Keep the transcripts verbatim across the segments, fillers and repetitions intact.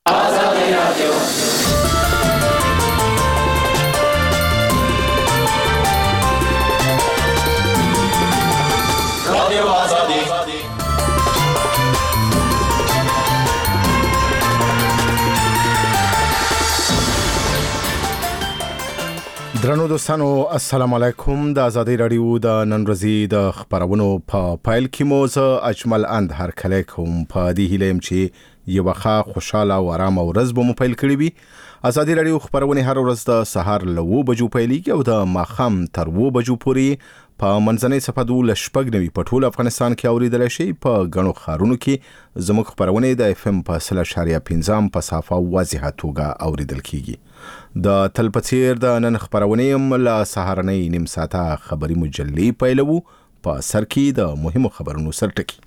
آزادی رادیو رادیو آزادی درنو دوستانو السلام علیکم. د آزادی رادیو د نن ورځې د خبرونو په پایل کې مو زه اجمل اند هر کله کوم په دې هیله چې یو ښه خوشاله او آرام ورځ به مو پیل کړی وي. آزادی رادیو خبرونه هر ورځ د سهار له و بجو پیلېږي او د ماښام تر و بجو پورې په منځنۍ صفحه د شپږ نوي په ټول افغانستان کې اوریدل شي. په غنو خارونو کې زموږ خبرونه د اف ام په سل اشاریه پنځم په صافه واضحه توګه اوریدل کیږي. د تلپتیر د نن خبرونه هم له سهارنۍ نیم ساعته خبري مجلې پیلوو. په سر کې د مهمو خبرونو سرټکی.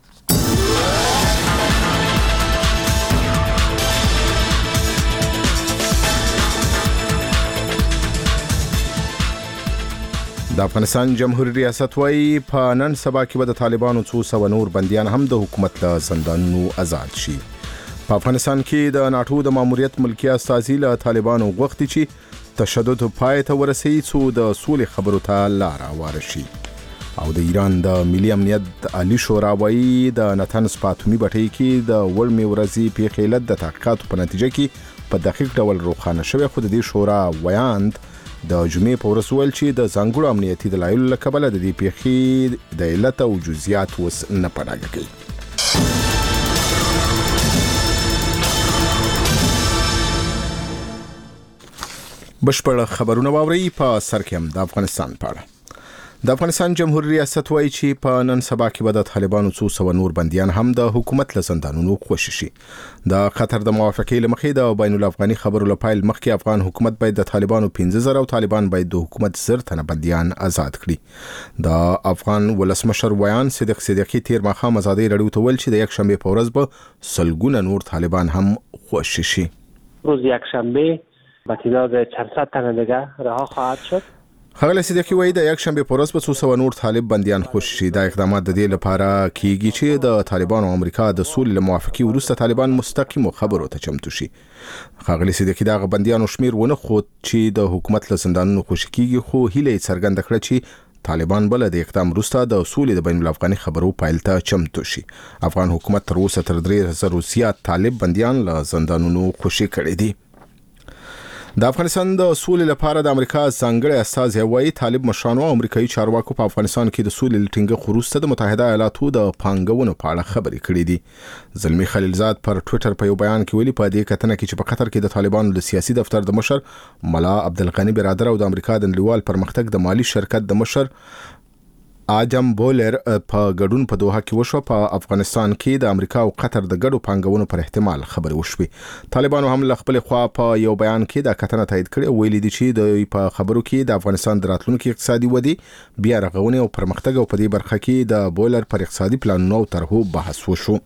د افغانستان جمهوریت ریاست وايي په نن سبا کې به د طالبانو څو سو نور بنديان هم د حکومت له زندانونو آزاد شي. په افغانستان کې د ناټو د ماموریت ملکی استازي له طالبانو غوښتي چې تشدد پای ته ورسوي څو د سولې خبرو ته لار هواره شي. او د ایران د ملي امنیت عالی شورا وايي د نتنز په اتومي بټۍ کې د وړمې ورځې پیښې علت د تحقیقاتو په نتیجه کې په دقیق ډول روښانه شوی. خو د دې شورا ویاند د جمعې په ورځ ویل چې د ځانګړو امنیتي دلایلو له کبله د دې پیښې د علت او جزئیات وس نه پناهګه کوي. بشپړ خبرونه واوري. په سر کې هم د افغانستان په اړه. د افغانستان جمهوریت ریاست وايي چې په نن سبا کې به د طالبانو څو سو نور بنديان هم د حکومت له زندانونو خوشي شي. د قطر د موافقې لمخې د بین الافغاني خبرو لپاره مخکې افغان حکومت باید د طالبانو پنځه زره او طالبان باید د حکومت زر تنه بنديان آزاد کړي. د افغان ولسمشر ویان صدیق صدیقی تیر ماښام آزادی رادیو ته ویل چې د یک شنبه په ورځ به سلګونه نور طالبان هم خوشي شي. روز یک شنبه با تعداد چهارصد تن دیگه رها خواهد شد. ښاغلی صدیقی وایي د یک شنبه په ورځ به څو سوه نور طالب بندیان خوشي شي. دا اقدامات د دې لپاره کیږي چې د طالبانو او امریکا د سولې له موافقې وروسته طالبان مستقیمو خبرو ته چمتو شي. ښاغلی صدیقی دغه بندیانو شمیر ونه ښود چې د حکومت له زندانونو خوشي کیږي، خو هیله یې څرګنده کړه چې طالبان بل د اقدام وروسته د سولې د بین الافغاني خبرو پیل ته چمتو شي. افغان حکومت تر اوسه تر درې زره زیات طالب بندیان له زندانونو خوشي کړي دي. د افغانستان د سولې لپاره د امریکا ځانګړي استازي وايي طالب مشرانو او امریکایي چارواکو په افغانستان کې د سولې لټینګه وروسته د متحده ایالاتو د پانګونو په اړه خبرې کړې دي. زلمی خلیلزاد پر ټوئیټر په یو بیان کې ویلي په دې کتنه کې چې په قطر کې د طالبانو د سیاسي دفتر د مشر ملا عبدالغنی برادر او د امریکا د نړیوال پرمختګ د مالی شرکت د مشر آدم بولر په ګډون په دوحه کې وشو. په افغانستان کې د امریکا او قطر د ګډو پانګونو پر احتمال خبرې وشوې. طالبانو هم له خپل خوا په یو بیان کې دا کتنه تایید کړې، ویلي دي چې د په خبرو کې د افغانستان د راتلونکي اقتصادي ودی، بیا رغونې او پرمختګ او په دې برخه کې د بولر پر اقتصادي پلانونو او طرحو بحث وشو.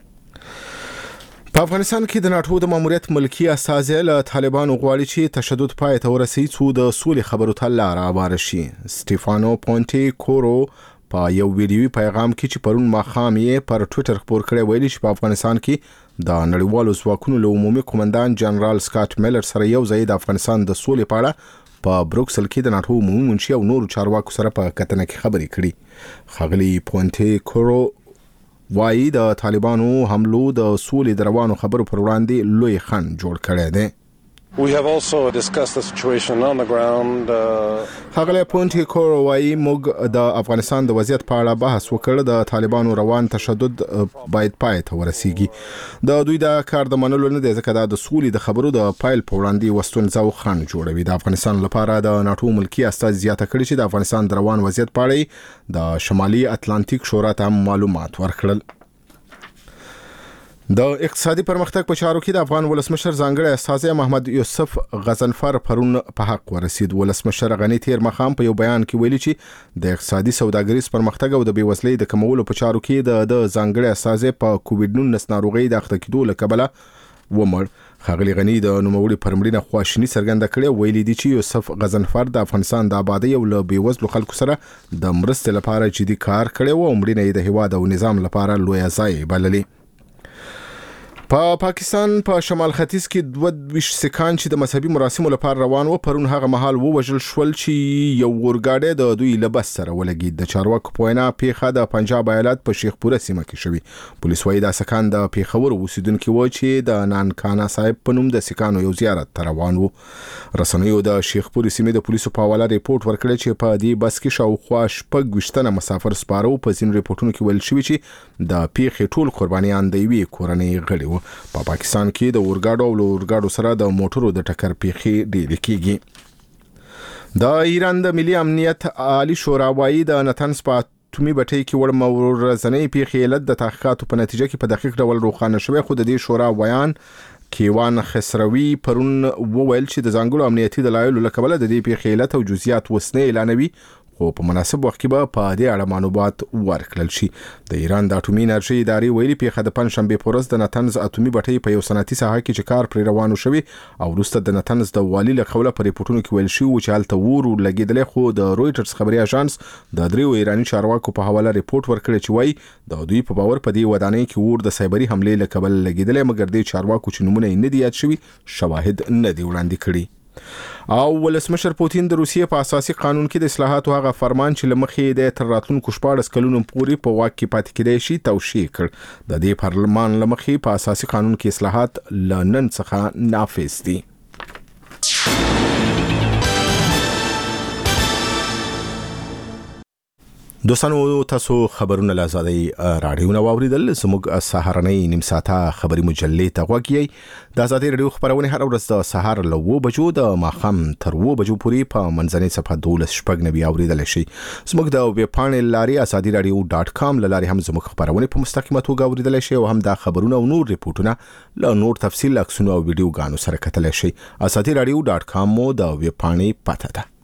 په افغانستان کې د ناټو د ماموریت ملکی استازي له طالبانو غواړي چې تشدد پای ته ورسوي څو د سولې خبرو ته لار هواره شي. سټيفانو پونټي کورو په یو ویډیوي پیغام کې چې پرون ماښام یې پر ټوئیټر خپور کړی ویلي چې په افغانستان کې د نړیوالو ځواکونو له عمومي قومندان جنرال سکاټ میلر سره یو ځای د افغانستان د سولې په اړه په بروکسل کې د ناټو عمومي منشي او نورو چارواکو سره په کتنه کې خبرې کړي. ښاغلي پونټي کورو وايي د طالبانو حملو د سولې د روانو خبرو پر وړاندې لوی خنډ جوړ کړی دی. We have also discussed the situation on the ground. ښاغلی پونټي کورو وايي موږ د افغانستان د وضعیت په اړه بحث وکړ. د طالبانو روان تشدد باید پای ته ورسیږي. د دوی دا کار د منلو نه دی ځکه دا د سولې د خبرو د پایل په وړاندې وستونزه او خنډ جوړوي. د افغانستان لپاره د ناټو ملکی استازي زیاته کړي چې د افغانستان د روان وضعیت په اړه د شمالي اتلانتیک شورا ته معلومات ورکړل. د اقتصادي پرمختګ په چارو کې د افغان ولسمشر ځانګړي استازی محمد یوسف غضنفر پرون په حق ورسید. ولسمشر غنی تیر مخام په یو بیان کې ویلي چې د اقتصادي سوداګریز پرمختګ او د بیوزلۍ د کمولو په چارو کې د د ځانګړي استازی په کووډ نولس ناروغي د اخته کېدو له کبله ومړ. ښاغلي غنی د نوموړي پر مړینه خواشیني څرګنده کړې. ویلي دي چې یوسف غضنفر د افغانستان د آبادی او له بیوزلو خلکو سره د مرستې لپاره جدي کار کړی و او مړینه یې د هیواد او نظام لپاره لوی ځای بللې. په پاکستان په شمال ختیځ کې دوه ویشت سکان چې د مذهبي مراسمو لپاره روان و پرون هغه مهال ووژل شول چې یو ورګاډی د دوی له بس سره ولګید. د چارواکو په وینا پیښه د پنجاب ایالت په شیخپوره سیمه کې شوې. پولیس وايي دا سکان د پیښور اوسیدونکو و چې د نانکانا صاحب په نوم د سکانو یو زیارت ته روان وو. رسنیو د شیخپورې سیمې د پولیسو په حواله ریپورت ورکړی چې په دې بس کې شاوخوا شپږ ویشت تنه مسافر سپاره وو. په ځینو ریپورتونو کې ویل شوي چې د پیښې ټول قربانیان د یوې کورنۍ غړي وو. په پا پاکستان کې د اورګاډو او اورګاډو سره د موټرو د ټکر پیښې ډېرې کیږي. د ایران د ملي امنیت عالی شورا وايي د نتنز په اتومي بټۍ کې وړ مورزنۍ پیښې علت د تحقیقاتو په نتیجه کې په دقیق ډول روښانه شوی. خو د دې شورا ویان کیوان خسروي پرون وویل چې د ځانګړو امنیتي دلایلو له کبله د دې پیښې علت او جزئیات وسنه اعلانوي، خو په مناسب وخت کې به په دې اړه معلومات ورکړل شي. د ایران د اټومي انرژي ادارې ویلي پیښه د پنځشنبه په ورځ د نتنز اټومي بټۍ په یو صنعتي ساحه کې چې کار پر روانو شوی او وروسته د نتنز د والي له قوله په ریپورتونو کې ویل شوی چې هلته ور لګیدل. خو د رويټرز خبري اژانس د دریو ایرانی چارواکو په حواله ریپورت ورکړی چې وایي د دوی په باور په دې ودانۍ کې ور د سایبري حمله له کبل لګیدل، مګر د چارواکو چې نمونه یې نه دی یاد شوی شواهد نه دی وړاندې کړي. او ولسمشر پوتین د روسیې په اساسي قانون کې د اصلاحاتو هغه فرمان چې لمخې د تر راتلونکو شپاړس کلونو پورې په واک کې پاتې کېدای شي توشیح کړ. د دې پارلمان لمخې په اساسي قانون کې اصلاحات لنن څخه نافذ دي. دوستانو تاسو خبرونه له آزادۍ راډیو نه واوریدل. زموږ سهارنۍ نیم ساعته خبري مجلې ته غوږ یې. د آزادۍ راډیو خبرونه هر ورځ د سهار له اوه بجو د ماښام تر اوه بجو پورې په منځنۍ صفحه دولس شپږ نوي اوریدلی شي. زموږ د ویب پاڼې لارې ازادي راډیو ډاټ کام له لارې هم زموږ خبرونه په مستقیمه توګه اوریدلی شي او هم دا خبرونه او نور ریپورتونه له نور تفصیل عکسونو او ویډیوګانو سره کتلی شي. ازادي راډیو ډاټ کام مو د ویب پاڼې پته ده.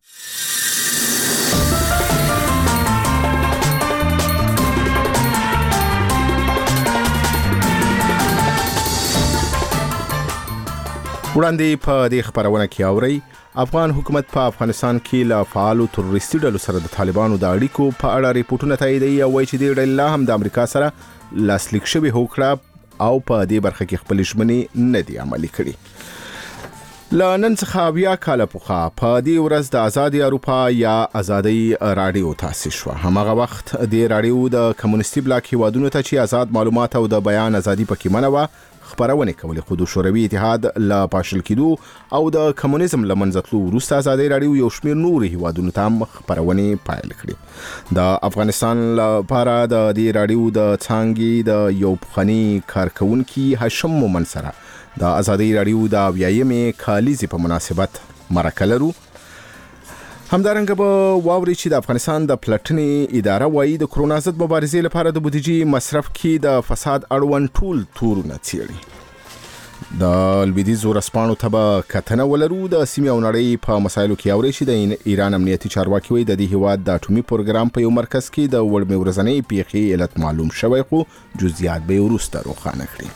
وړاندې په دې خبرونه کې اوري افغان حکومت په افغانستان کې له فعالو تروریستي ډلو سره د طالبانو د اړیکو په اړه ریپورتونه تاییدوي او وایي چې دې ډلې هم د امریکا سره لاسلیک شوی هوکړه او په دې برخه کې خپل ژمنې نه دي عملي کړي. له نن څخه اویا کاله پخوا په دې ورځ د آزادي اروپا یا آزادۍ راډیو تاسیس شوه. هماغه وخت د راډیو د کمونیستي بلاک هیوادونو ته چې آزاد معلومات او د بیان ازادي پکې منه وه خبرونه کولې، خو د شوروي اتحاد له پاشل کېدو او د کمونیزم له منځه تلو وروسته آزادۍ راډیو یو شمېر نور هیوادونو ته هم خبرونه پیل کړې. د افغانستان لپاره د دې راډیو د څانګې د یو پخواني کارکونکي هاشم مومن سره د آزادۍ راډیو د اویایمې کالیزې په مناسبت مرکه لرو. همدارنګه به واوري چې د افغانستان د پلټنې اداره وايي د کرونا ضد مبارزې لپاره د بودیجې مصرف کې د فساد اړوند ټول تورونه څیړي. د لویدیځ ورځپاڼو ته به کتنه ولرو. د سیمې او نړۍ په مسایلو کې اوري چې د ایران امنیتي چارواکي وایي د دې هیواد د اټومي پروګرام په یو مرکز کې د وړمې ورځنۍ پیښې علت معلوم شوی، خو جزئیات به وروسته روښانه کړي.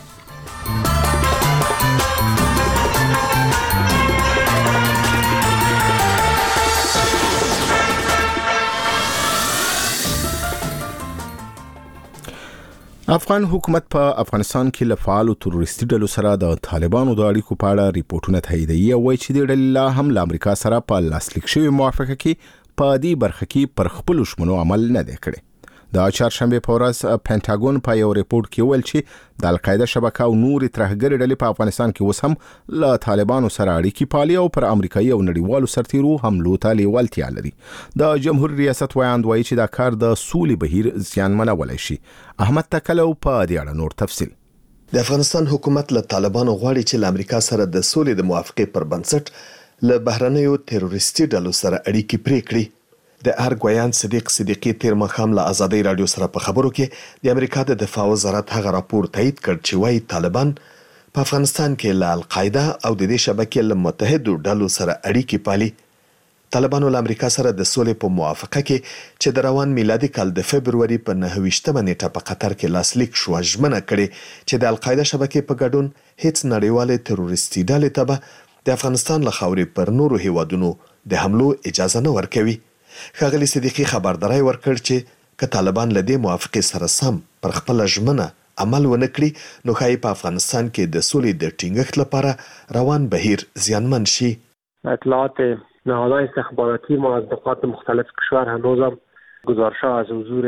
افغان حکومت په افغانستان کې له فعالو تروریستي ډلو سره د طالبانو د اړیکو په اړه ریپورتونه تاییدوي او وایي چې د ډلې هم له امریکا سره په لاسلیک شوی موافقه کې په دې برخه کې پر خپل ژمنو عمل نه دی کړی. د چهارشنبه په ورځ پینټاګون په یو ریپورت کې ویل چې د القاعده شبکه او نور ترهګر ډلې په افغانستان کې اوس هم له طالبانو سره اړیکې پالي او پر امریکایي او نړیوالو سرتیرو حملو ته لیوالتیا لري. د جمهور ریاست ویاند وایي چې دا کار د سولې بهیر زیانمنولی شي. احمد تکلو په دې اړه نور تفصیل. د افغانستان حکومت له طالبانو غواړي چې له امریکا سره د سولې د موافقې پر بنسټ له بهرنیو تروریستي ډلو سره اړیکې پرې کړي. د ارګویان صدیق صدیقی تیر مخام له آزادۍ راډیو سره په خبرو کې د امریکا د دفاع وزارت هغه راپور تایید کړ چې وايي طالبان په افغانستان کې له القاعده او د دې شبکې له متحدو ډلو سره اړیکې پالي. طالبانو له امریکا سره د سولې په موافقه کې چې د روان میلادي کال د فبروري په نهه ویشتمه نیټه په قطر کې لاسلیک شو ژمنه کړې چې د القاعده شبکې په ګډون هیڅ نړیواله تروریستي ډلې ته به د افغانستان له خاورې پر نورو هیوادونو د حملو اجازه نه ورکوي. ښاغلي صدیقي خبرداری ورکړ چې که طالبان له دې موافقې سره سم پر خپل ژمنه عمل ونه کړي نو ښایي په افغانستان کې د سولې د ټینګښت لپاره روان بهیر زیانمن شي. اطلاعات نهادهای استخباراتی ما از نقاط مختلف کشور هنوزم گزارش‌ها از حضور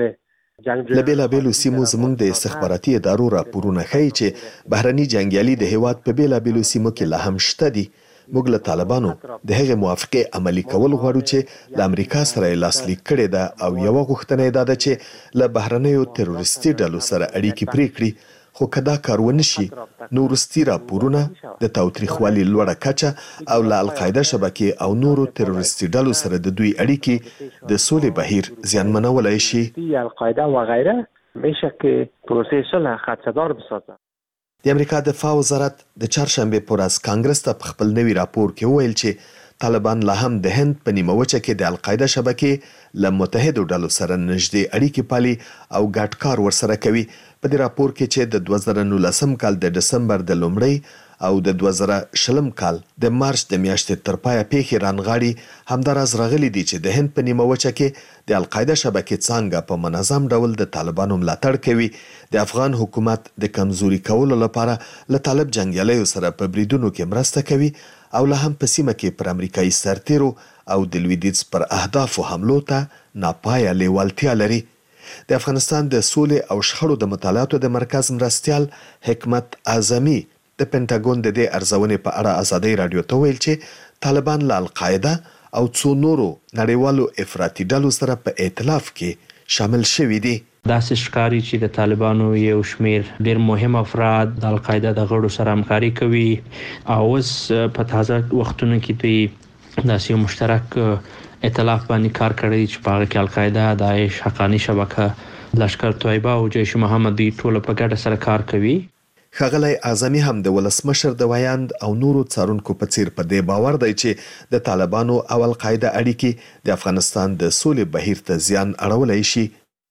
له بېلابېلو سیمو زموږ د استخباراتي ادارو راپورونه ښیي چې بهرني جنګیالي د هیواد په بېلابېلو سیمو کې لا هم شته دي. موږ له طالبانو د هغې موافقې عملي کول غواړو چې له امریکا سره یې لاسلیک کړې ده او یوه غوښتنه یې دا ده چې له بهرنیو تروریستي ډلو سره اړیکې پرې کړي. خو که دا کار ونه شي نو وروستي راپورونه د تاوتریخوالي لوړه کچه او له القاعده شبکې او نورو تروریستي ډلو سره د دوی اړیکې د سولې بهیر زیانمنولی شي. القاعده و غیره میشه که پروسه صلح خدشه‌دار بسازه. د امریکا دفاع وزارت د چهارشنبه پر ورځ کانګرس ته په خپل نوي راپور کې وویل چې طالبان لا هم د هند په نیمه وچه کې د القاعده شبکې له متحدو ډلو سره نږدې اړیکې پالي او ګډ کار ورسره کوي. په دې راپور کې چې د دوه زره نولسم کال د ډسمبر د لومړۍ او د دوه زره شلم کال د مارچ د میاشتې تر پایه پیښې رانغاړي همداراز راغلي دي چې د هند په نیمه وچه کې د القاعده شبکې څانګه په منظم ډول د طالبانو ملاتړ کوي. د افغان حکومت د کمزوري کولو لپاره له طالب جنګیالیو سره په بریدونو کې مرسته کوي او لا هم په سیمه کې پر امریکایي سرتیرو او د لویدیځ پر اهدافو حملو ته ناپایه لیوالتیا لري. د افغانستان د سولې او شخړو د مطالعاتو د مرکز مرستیال حکمت اعظمي د پینټاګون د دې ارزونې په اړه ازادۍ رادیو ته ویل چې طالبان له القاعده او څو نورو نړیوالو افراطي ډلو سره په ائتلاف کې شامل شوي دي. داسې ښکاري چې د طالبانو یو شمیر ډیر مهم افراد د القاعده د غړو سره همکاري کوي او اوس په تازه وختونو کې دوی داسې یو مشترک ائتلاف باندې کار کړی چې په هغه کې القاعده، داعش، حقانی شبکه، لشکر طیبه او جیش محمد دوی ټول په ګډه سره کار کوي. ښاغلی اعظمي هم د ولسمشر د ویاند او نورو څارونکو په څیر په دې باور دی چې د طالبانو او القاعده اړیکې د افغانستان د سولې بهیر ته زیان اړولی شي.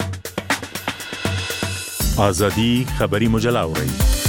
ازادي خبري مجله اورئ.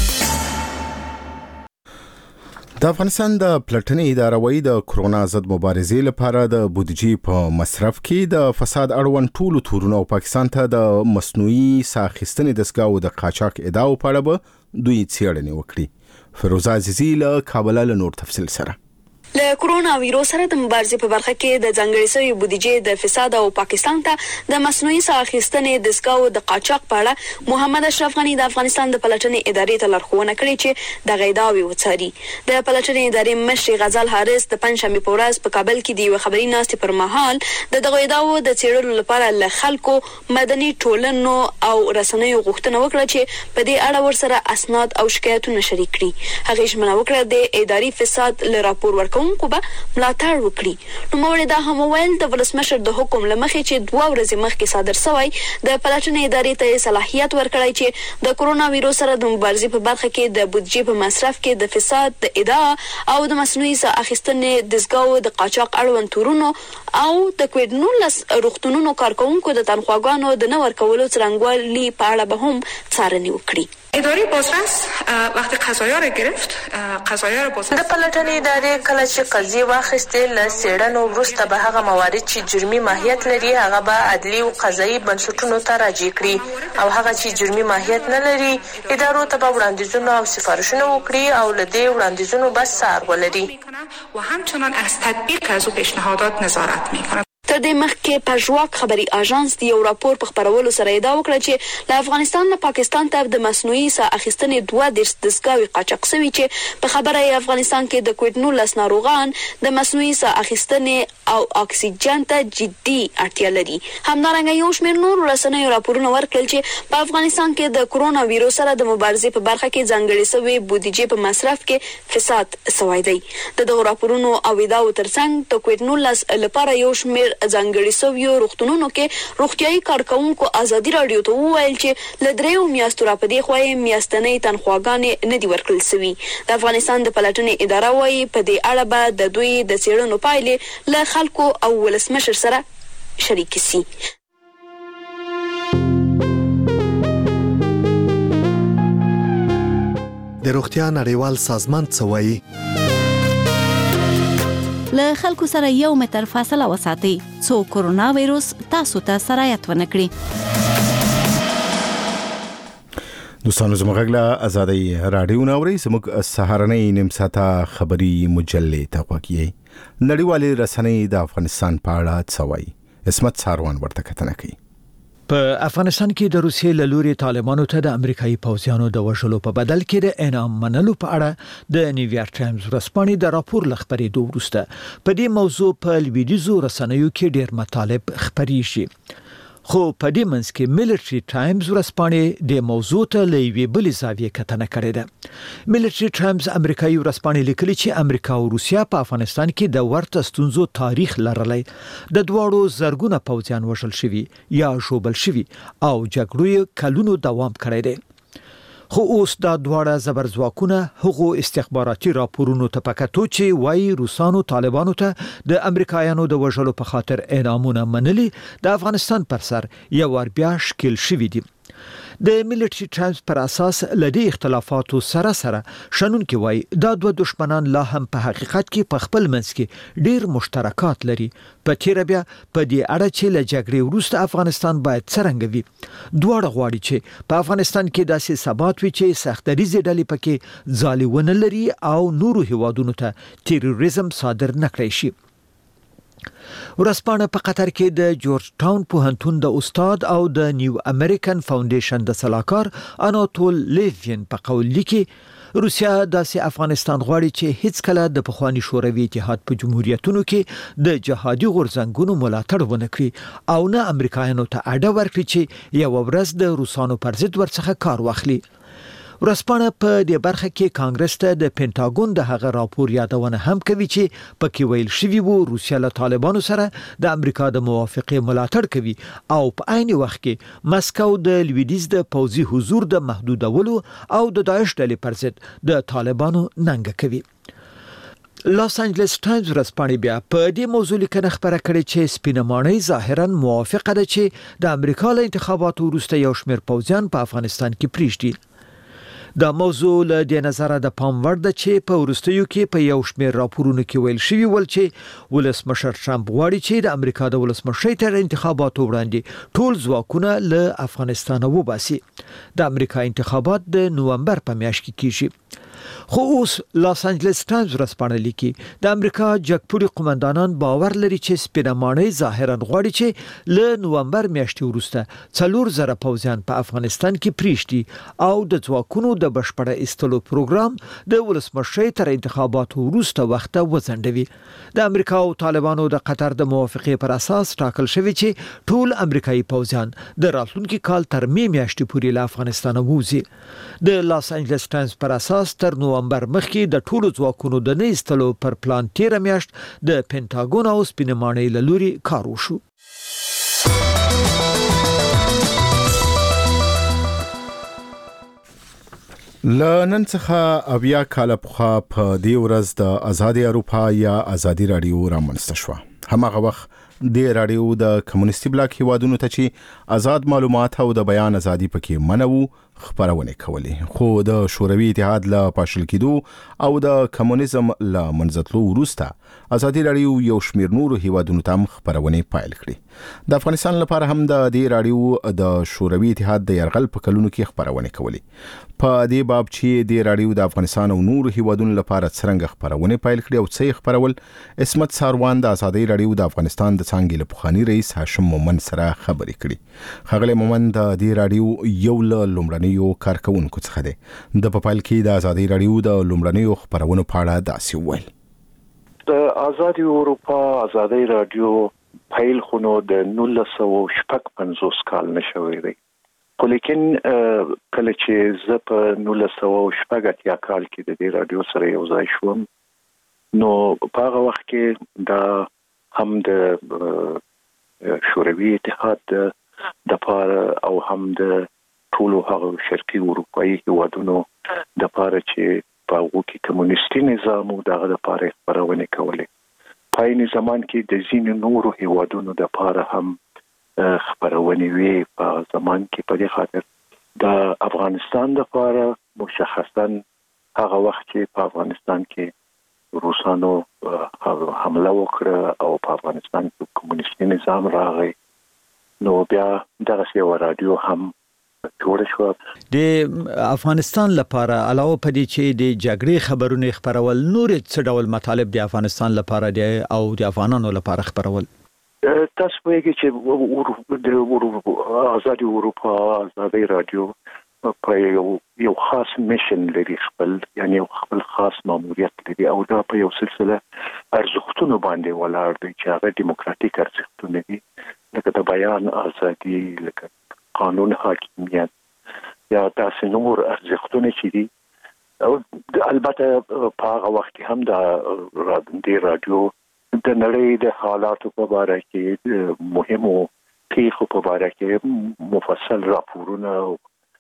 د افغانستان د پلټنې اداره وايي د کرونا ضد مبارزې لپاره د بودیجې په مصرف کې د فساد اړوند ټولو تورونو او پاکستان ته د مصنوعي ساه اخیستنې دستګاو د قاچاق ادعاو په اړه به دوی څېړنې وکړي. فیروزه عزیزي له کابل له نور تفصیل سره. له کرونا وایروس سره د مبارزې په برخه کې د ځانګړې شوې بودیجې د فساد او پاکستان ته د مصنوعي ساه اخیستنې دستګاو د قاچاق په اړه محمد اشرف غني د افغانستان د پلټنې ادارې ته لارښوونه کړې چې د غیداوي وڅاري. د پلټنې ادارې مشر غزل حارث د پنځشنبه په ورځ په کابل کې د یو خبري ناستې پر مهال د دغه ادعاو د څېړلو لپاره له خلکو، مدني ټولنو او رسنیو غوښتنه وکړه چې په دې اړه ورسره اسناد او شکایتونه شریک کړي. هغه ژمنه وکړه د اداري فساد له راپور ورکوونکو به ملاتړ وکړي. نو موږ دا هم ویل د ولسمشر د حکم لمخې چې دوه ورځې مخکې صادر شوی د پلټنې ادارې ته صلاحیت ورکړی چې د کرونا وایروس سره د مبارزې په برخه کې د بودیجې په مصرف کې د فساد د ادعا او د مصنوعي ساه اخیستنې دستګاو د قاچاق اړوند تورونو او د کووډ نولس روغتونونو کارکونکو د تنخواګانو د نه ورکولو څرنګوالي په اړه به هم څارنې وکړي. اداره بازرس وقتی قضایا را گرفت قضایا را بازرس د پلټنې ادارې کله چې قضیه واخیستې له څېړنو وروسته به هغه موارد چې جرمي ماهیت لري هغه به عدلي او قضایي بنسټونو ته راجع کړي او هغه چې جرمي ماهیت نه لري ادارو ته به وړاندیزونه او سفارشونه وکړي او له دې وړاندیزونو به څار ولري و همچنان از تطبیق از او پیشنهادات نظارت میکنه. تر دې مخکې پژواک خبري اژانس د یو راپور په خپرولو سره ادعا وکړه چې له افغانستان نه پاکستان ته د مصنوعي ساه اخیستنې دوه دېرش دستګاوې قاچاق شوي چې په خبره یې افغانستان کې د کووډ نولس ناروغان د مصنوعي ساه اخیستنې او اکسیجن ته جدي اړتیا لري. همدارنګه یو شمېر نور رسنیو راپورونه ورکړل چې په افغانستان کې د کرونا وایروس سره د مبارزې په برخه کې ځانګړې شوې بودیجې په مصرف کې فساد شوی دی. د دغو راپورونو او ادعاو ترڅنګ د کووډ نولس لپاره یو شمېر ځانګړي شویو روغتونونو کې روغتیايي کارکونکو ازادي رادیو ته وویل چې له دریو میاشتو را پدې خوا یې میاشتنۍ تنخواګانې نه دي ورکړل شوي. د افغانستان د پلټنې اداره وایي په دې اړه به د دوی د څېړنو پایلې له خلکو او ولسمشر سره شریک شي. د روغتیا نړیوال سازمان څه وایي؟ له خلکو سره یو متر فاصله وساتئ څو کرونا وایروس تاسو ته سرایت ونه کړي. دوستانو زموږ غلا آزادۍ رادیو ناوړي زموږ سهارنۍ نیم ساعته خبري مجلې ته وکړي نړیوالې رسنۍ د افغانستان په اړه څه وایي اسمت ساروان ورته کتنه کوي په افغانستان کې د روسیې له لوري طالبانو ته د امریکایي پوځیانو د وژلو په بدل کې د انعام منلو په اړه د نیویارک ټایمز ورځپاڼې د راپور لخبرېدو وروسته په دې موضوع په لویدیځو رسنیو کې ډېر مطالب خبري شي خو په دې منځ کې ملټري ټایمز ورځپاڼې د موضوع ته له یوې بلې زاویې کتنه کړې ده ملټري ټایمز امریکایي ورځپاڼې لیکلي چې امریکا او روسیا په افغانستان کې د ورته ستونزو تاریخ لرلی د دواړو زرګونه پوځیان وژل شوي یا ژوبل شوي او جګړو کلونو دوام کړی دی خو اوس دا دواړه زبرځواکونه هغو استخباراتي راپورونو ته پکاتو چې وایي روسانو طالبانو ته د امریکایانو د وژلو په خاطر انعامونه منلي د افغانستان پر سر یو ور بیا شکل شوي دي د ملټري ټایمز پر اساس لدی اختلافاتو سره سره شنونکي وایي دا دوه دشمنان لا هم په حقیقت کې په خپل منځ کې ډیر مشترکات لري په تیر بیا په دې اړه چې له جګړې وروسته افغانستان باید څرنګه وي دواړه غواړي چې په افغانستان کې داسې ثبات وي چې سختریزې ډلې پکې ځالونه لري او نورو هیوادونو ته تیروریزم صادر نکړي شي ورسپانه په قطر کې د جورج ټاون پوهنتون د استاد او د نیو امریکن فاونډیشن د صلاحکار اناتول لیوین په قول لیکي روسیا داسې افغانستان غواړي چې هیڅ کله د پخوانی شوروي اتحاد په جمهوریتونو کې د جهادي غورځنګونو ملاتړ ونه کړي او نه امریکایانو ته اډه ورکړي چې یو ورځ د روسانو پر ضد ورڅخه کار واخلي ورسپانه په دې برخه کې کانګرس ته د پینټاګون د هغه راپور یادونه هم کوي چې پکې ویل شوی وو روسیا له طالبانو سره د امریکا د موافقه ملاتړ کوي او په عین وخت کې مسکو د لویدیز د پوځي حضور د محدودولو او د داعش ډلې پر ضد د طالبانو ننګ کوي لاس انجلس ټایمز ورځپاڼې بیا په دې موضوع لیکنه خبره کړې چې سپینمانۍ ظاهرا موافقه ده چې د امریکا له انتخاباتو وروسته یو شمېر پوځیان په افغانستان کې پریږدي دا موضوع له دې نظره د پام وړ ده چې په وروستیو کې په یو شمېر راپورونو کې ویل شوي ول چې ولسمشر ټرمپ غواړي چې د امریکا د ولسمشر تر انتخاباتو وړاندې ټول ځواکونه له افغانستان وباسي د امریکا انتخابات د نومبر په میاشت کې کیږي خو اوس لاس انجلس ټایمز ورځپاڼه لیکي د امریکا جګپوړي قومندانان باور لري چې سپینمانۍ ظاهرا غواړي چې له نومبر میاشتې وروسته څلور زره پوځیان په افغانستان کې پریږدي او د ځواکونو د بشپړه ایستلو پروګرام د ولسمشر تر انتخاباتو وروسته وخت وځنډوي د امریکا او طالبانو د قطر د موافقه پر اساس ټاکل شوی چې ټول امریکایي پوځیان د راتلونکي کال تر می میاشتې پورې له افغانستان ووځي د لاس انجلس ټایمز پر اساس تر نومبر مخکې د ټولو ځواکونو د نه ایستلو پر پلان تیر میاشت د پینټاګون او سپینمانۍ له لوري کار وشو لنن څخه اویا کال پخوا په دې ورځ د ازادي اروپا یا ازادي رادیو رامنځته شو هماغه وخت د رادیو د کمونیستي بلاک هیوادونو ته چې آزاد معلومات او د بیان ازادي پکې منو خبرونه کولې خو د شوروي اتحاد له پاشل کېدو او د کمونیزم له منځتلو وروسته ازادي رادیو یو شمېر نورو هیوادونو ته خبرونه پایل کړې د افغانستان لپاره هم د دې رادیو د شوروي اتحاد د يرغل په کلونو کې خبرونه کولې په دې باب چې د رادیو د افغانستان او نورو هیوادونو لپاره څنګه خبرونه پایل کړې او څه خبرول اسمت ساروان د ازادي رادیو د افغانستان د څنګه له پخوانی رئیس هاشم مومن سره خبرې کړې خغلی مومن د دې رادیو یو له لومړنیو کارکونکو څخه دی د په پایل کې د ازادي رادیو د لومړنیو خبرونو په اړه داسې ویل د ازادي اروپا ازادي رادیو پیل خونو د نولس سوه شپږ پنځوس کال نشوي دی خو لیکن کله چې زه په نولس سوه شپږ اتیا کال کې د دې رادیو سره یو ځای شوم نو په هغه وخت کې دا هم د شوروي اتحاد د پاره او هم د ټولو هغه شرقي اروپایي هیوادونو د پاره چې په هغه کې کمونیستي نظام او دغه د پاره خبرونه کولې په این زمان کې د ځینو نورو هیوادونو د پاره هم خبرونه وی په زمان کې په دې خاطر د افغانستان د پاره مشخصا هغه وخت چې په افغانستان کې روسانو حمله وکړه او په افغانستان کې کمونیستي نظام راغی نو بیا دغه یو رادیو هم جوړ شو. د افغانستان لپاره علاوه په دې چې د جګړې خبرونه خبرول نور څه ډول مطالب د افغانستان لپاره دي او د افغانانو لپاره خبرول؟ تاسو وایي چې د آزادي اروپا آزادي رادیو په یو یو خاص میشن لري، خپل یعنی خپل خاص ماموریت لري او دا په یو سلسله ارزښتونو باندې ولاړ دی چې هغه دیموکراتیک ارزښتونه دي، لکه د بیان ازادي، لکه قانون حاکمیت یا تاسو نور ارزښتونه چې دي. او البته په هغه وخت کې هم د رادیو د نړۍ د حالاتو په اړه کې مهمو پیښو په اړه کې مفصل راپورونه او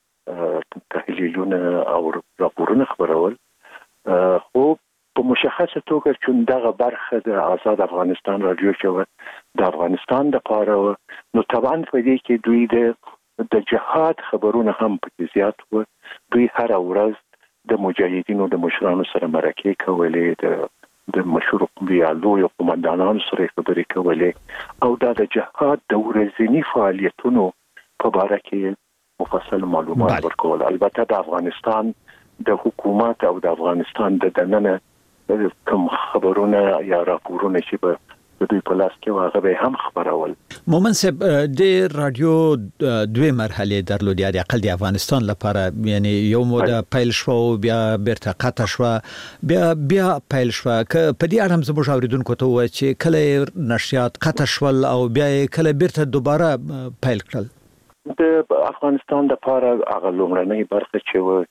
تحلیلونه او راپورونه خبرول. خو په مشخصه توګه چې دغه برخه د آزاد افغانستان رادیو چې د افغانستان د پاره نو طبعا په دې کې دوی د د جهاد خبرونه هم پکې زیات و. دوی هر ورځ د مجاهدینو د مشرانو سره مرکه کولې، د د مشهور قوميالو یو قومندانانو سره خبرې کولې او دا د جهاد د ورځني فعالیتونو په اړه کې مفصل معلومات ورکول. البته د افغانستان د حکومت او د افغانستان د دننه کوم خبرونه یا راپورونه چې به د دوی په لاس کې واغې به هم خبرول. مومن صاحب د رادیو دوه مرحله درلودي، د اقل د افغانستان لپاره، یعنی یو موده پیل شو بیا بیرته قطع شو بیا بیا پیل شو. ک په دې اړه زموږ اوریدونکو ته و چې کله نشریات قطع شول او بیا کله بیرته دوباره پیل کړل. د افغانستان د لپاره هغه لومړنۍ برخه چې و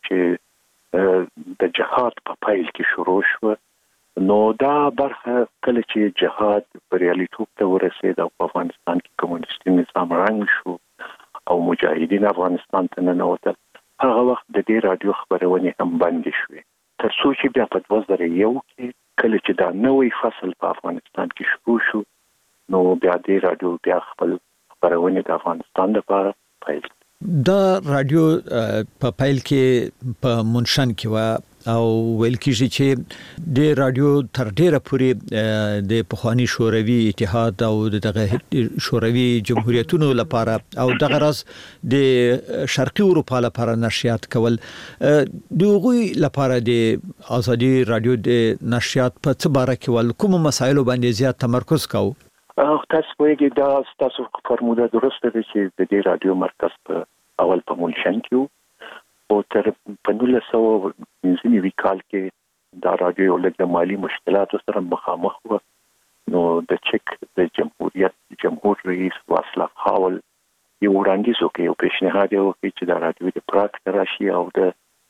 چې د جهاد په پیل کې شروع شو، نو دا برخه کله چې جهاد بریالیتوب ته ورسید او په افغانستان کې کمونیستي نظام رنګ شو او مجاهدین افغانستان ته ننوتل، هغه وخت د دې رادیو خبرونه هم بندې شوې. تر څو چې بیا په دوه زره یو کې کله چې دا نوې فصل په افغانستان کې شروع شو، نو بیا د رادیو بیا خپل خبرونه د افغانستان لپاره پیل. دا رادیو په پیل کې په منشن کې و او ویل کېږي چې د رادیو تر ډیره پورې د پخوانی شوروي اتحاد او دغه شوروي جمهوریتونو لپاره او دغه راز د شرقي اروپا لپاره نشریات کول. دغه لپاره د آزادي رادیو د نشریات په څه باره کې ول کوم مسایلو باندې زیات تمرکز کاوه؟ تاسو وایي دا تاسو فرموده درسته ده چې د دې رادیو مرکز په اول په مونشن کې او تر په نولس سوه پنځه نوي کال کې دا رادیو لږ د مالی مشکلاتو سره مخامخ و. نو د چک د جمهوریت جمهور رئیس واصلاف هاول یو وړاندیز وکړ، یو پیشنهاد یې وکړ چې دا رادیو د پراګ ته راشي او د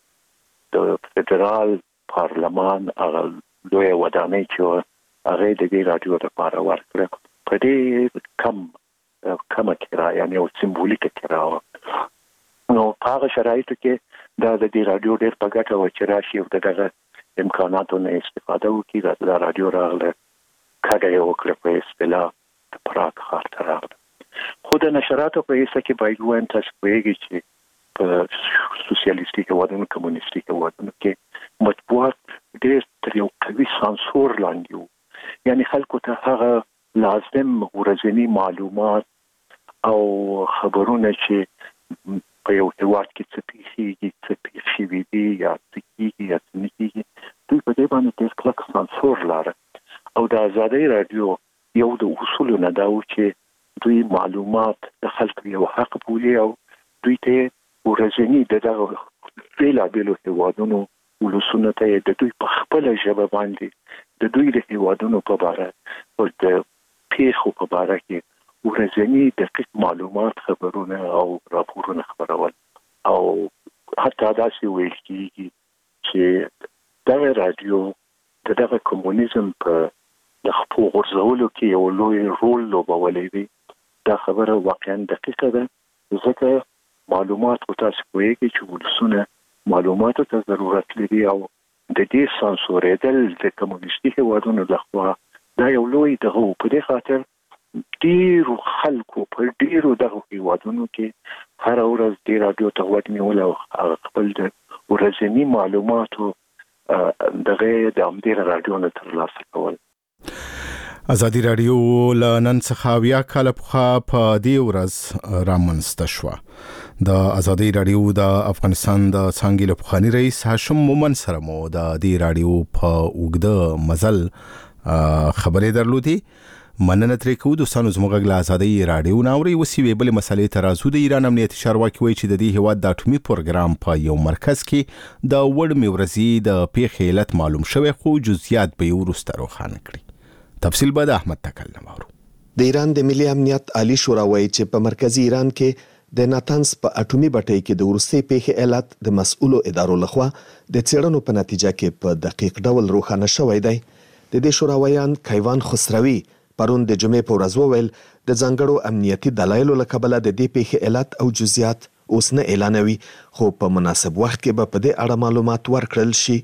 د فدرال پارلمان هغه لویه ودانۍ چې هغه د دې رادیو لپاره ورکړه په دې کم کمه کرایه، یعنی یو سمبولیکه کرایه. نو په هغه شرایطو کې دا د دې رادیو ډېر په ګټه و چې راشي او دغه امکاناتو نه استفاده وکړي. دا رادیو راغله کډه یې وکړه په اصطلاح د پراګ ښار ته راغله. خو د نشراتو په حصه کې باید ووایم تاسو پوهېږئ چې په سوسیالیستي هېوادونو کمونیستي هېوادونو کې مطبوعات ډېر تر یو قوي سانسور لاندې وو، یعنی خلکو ته هغه لازم ورځني معلومات او خبرونه چې په یو هېواد کې څه پیښیږي څه پیښ شوي دي یا څه کېږي یا څه نه کېږي، دوی په دې باندې ډېر کلک سانسور لاره. او د آزادۍ رادیو یو د اصولو نه دا و چې دوی معلومات د خلکو یو حق بولي او دوی ته ورځني د دغه بېلابېلو هېوادونو ولسونو ته د دوی په خپله ژبه باندې د دوی د هېوادونو په باره او د پیښو په باره کې ورځني دقیق معلومات خبرونه او راپورونه خبرول. او حتی داسې ویل کېږي چې دغه رادیو د دغه کمونیزم په د خپو غورځولو کې یو لوی رول لوبولی دی. دا خبره واقعا دقیقه ده، ځکه معلومات خو تاسو پوهېږئ چې ولسونه معلوماتو ته ضرورت لري او د دې سانسورېدل د کمونیستي هېوادونو لخوا دا یو لوی دغه په دې خاطر ډېرو خلکو په ډېرو دغه هېوادونو کې هره ورځ دې رادیو ته غوږ نیول او هغه خپل د ورځني معلوماتو دغه د همدې رادیو نه ترلاسه کول. ازادي رادیو له نن څخه اویا کاله پخوا په دې ورځ رامنځته شوه. د ازادي رادیو د افغانستان د څانګې له پخواني رئیس هاشم مومن سره مو د دې رادیو په اوږده مزل خبرې درلودې. مننه ترې کوو دوستانو، زموږ له ازادي رادیو نه اورئ. اوس یوې بلې مسلې ته راځو. د ایران امنیتي چارواکي وایي چې د دې هیواد د اټومي پروګرام په یو مرکز کې د وړمې ورځې د پیښې علت معلوم شوی، خو جزئیات به یې وروسته روښانه کړي. تفصیل به د احمد تکل نورو. د ایران د ملي امنیت عالی شورا وایي چې په مرکزی ایران کې د ناتنز په اټومي بټۍ کې د ورستي پیښې علت د مسؤلو ادارو لخوا د څېړنو په نتیجه کې په دقیق ډول روښانه شوی دی. د دې شوراویان کیوان خسروي پرون د جمعې په ورځ وویل د ځانګړو امنیتي دلایلو له کبله د دې پیښې علت او جزئیات اوس نه اعلانوي، خو په مناسب وخت کې به په دې اړه معلومات ورکړل شي.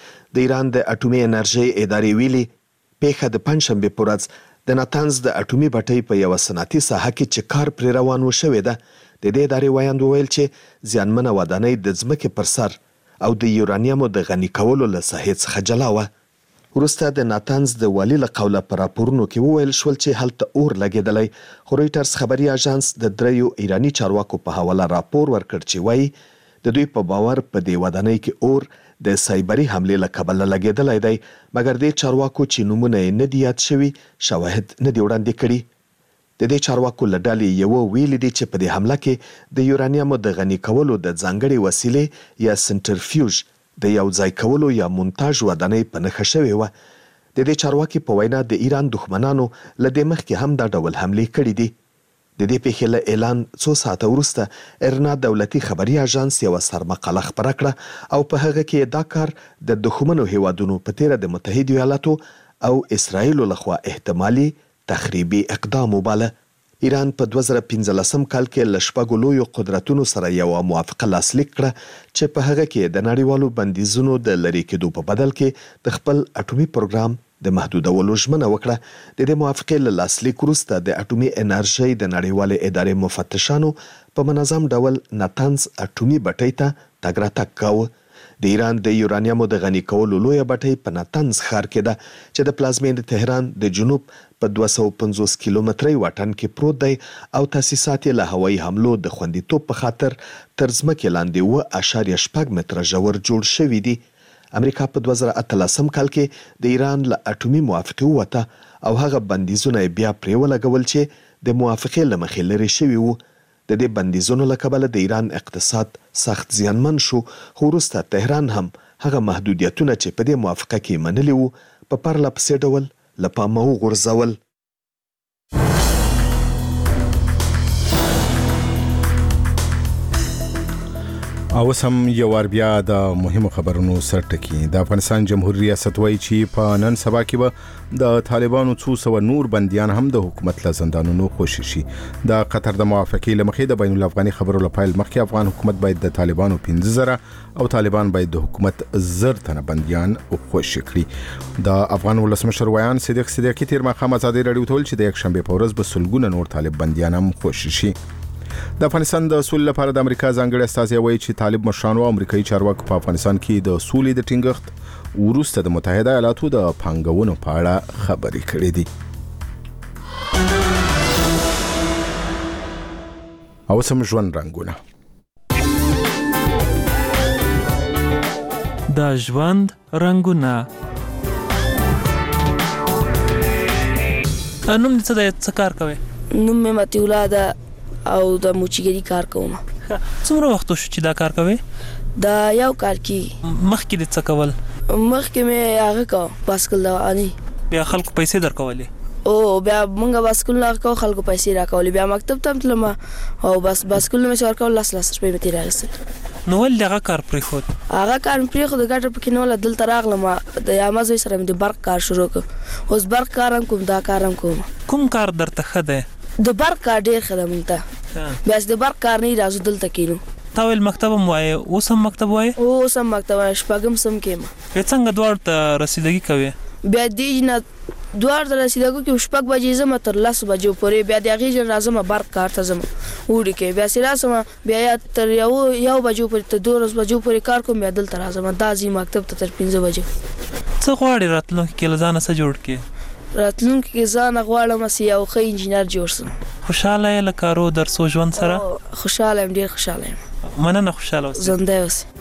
د ایران د اټومي انرژي ادارې ویلي پیښه د پنځشنبه په ورځ د ناتنز د اټومي بټۍ په یو صنعتي ساحه کې چې کار پر روان و شوې ده. د دې ادارې وایند وویل چې زیانمنه ودانۍ د ځمکې پر سر او د یورانیمو د غني کولو له ساحې څخه جلا وه. وروسته د ناتنز د والي له قوله په راپورونو کې وویل شول چې هلته اور لګېدلی، خو رویټرز خبري اژانس د دریو ایراني چارواکو په حواله راپور ورکړ چې وایي د دوی په باور په دې ودانۍ کې اور د سایبري حملې له کبله لګېدلی دی، مګر د چارواکو چې نومونه یې نه دي یاد شوي شواهد نه دي وړاندې کړي. د دې چارواکو له ډلې یوه ویلي دي چې په دې حمله کې د یورانیمو د غني کولو د ځانګړې وسیلې یا سنټرفیوژ د یو ځای کولو یا مونتاژ ودانۍ په نښه شوې وه. د دې چارواکي په وینا د ایران دښمنانو له دې مخکې هم دا ډول حملې کړي دي. د دې پیښې له اعلان څو ساعته وروسته ارنا دولتي خبري اژانس یو سرمقاله خپره کړه او په هغه کې دا کار د دښمنو هیوادونو په تیره د متحده ایالاتو او اسرائیل لخوا احتمالي تخریبي اقدام وباله. ایران په دوه زره پنځلسم کال کې له شپږو لویو قدرتونو سره یو موافقه لاسلیک کړه چې په هغه کې د نړیوالو بندیزونو د لرې کېدو په بدل کې د خپل اټومي پروګرام د محدودولو ژمنه وکړه. د دې موافقې له لاسلیک وروسته د اټومي انرژۍ د نړیوالې ادارې مفتشانو په منظم ډول ناتنز اټومي بټۍ ته تګ راتګ کاوه. د ایران د یورانیمو د غني کولو لویه بټۍ په ناتنز ښار کې ده چې د پلازمینې تهران د جنوب په دوه سوه پنځوس کیلومترۍ واټن کې پروت دی او تاسیسات یې له هوایي حملو د خوندیتوب په خاطر تر ځمکې لاندې اوه اعشاریه شپږ متره ژور جوړ شوي دي. امریکا په دوه زره اتلسم کال کې د ایران له اټومي موافقې ووته او هغه بندیزونه یې بیا پرې ولګول چې د موافقې له مخې لرې شوي وو. د دې بندیزونو له کبله د ایران اقتصاد سخت زیانمن شو، خو وروسته تهران هم هغه محدودیتونه چې په دې موافقه کې منلي وو په پرله پسې ډول له پامه وغورځول. او سم یو ور بیا د مهمو خبرونو سرټکی. د افغانستان جمهوریت ریاست وایي چې په نن سبا کې به د طالبانو څو سوه نور بندیان هم د حکومت له زندانونو خوشي شي. د قطر د موافقې له مخې د بین الافغاني خبرو له پیل مخکې افغان حکومت باید د طالبانو پنځه زره او طالبان باید د حکومت زر تنه بندیان خوشي کړي. د افغان ولسمشر ویان صدیق صدیقی تیر ماښام ازادي رادیو ته ویل چې د یکشنبې په ورځ به سلګونه نور طالب بندیان هم خوشي شي. د افغانستان د سولې لپاره د امریکا ځانګړي استازی وایي چې طالب مشرانو او امریکایي چارواکو په افغانستان کې د سولې د ټینګښت وروسته د متحده ایالاتو د پانګونو په اړه خبرې کړې دي. او سم ژوند رنګونه. د ژوند رنګونه. نوم دې څه دی؟ څه کار کوي؟ نوم مې متي الله ده او د موچیګری کار کوم. څومره وخت شو چې دا کار کوي؟ دا یو کار کی. مخکې د څه کول؟ مخکې مې هغه کو باسکل دا اني. بیا خلکو پیسې درکولې؟ او بیا مونږه باسکل لا کو خلکو پیسې راکولې. بیا مکتب ته تلم او بس باسکل مې څور کول لاس لاس په متي راغستل. نو ول هغه کار پرې خود؟ هغه کار پرې خود ګټه پکې نو ل دلته راغلم د یامازوي سره مې د برق کار شروع کړ. اوس برق کارم کوم، دا کارم کوم. کوم کار درته خده؟ د برق کار ډیر خدمت ته. بس د برق کار نه راځو دلته کینو. تا ول مکتب مو وای او سم مکتب وای؟ او سم مکتب شپږم سم کېم. په څنګه دوړ ته رسیدګي کوي؟ بیا دې نه دوړ ته رسیدګو کې شپږ بجې زم تر لس بجو پورې بیا د غیږ راځم برق کار ته زم وړي کې بیا سره سم بیا تر یو یو بجو پورې ته دوه بجو پورې کار کوم بیا دلته راځم دا زی مکتب ته تر پنځه بجې. څه غواړي راتلو کې لزانه سره جوړ کې؟ راتلونکي کې ځان غواړم چې یو ښه انجینر جوړ شم. خوشاله یې له کارو درسو ژوند سره؟ خوشاله یم، ډیر خوشاله یم. مننه، خوشاله اوسئ. زنده اوسئ.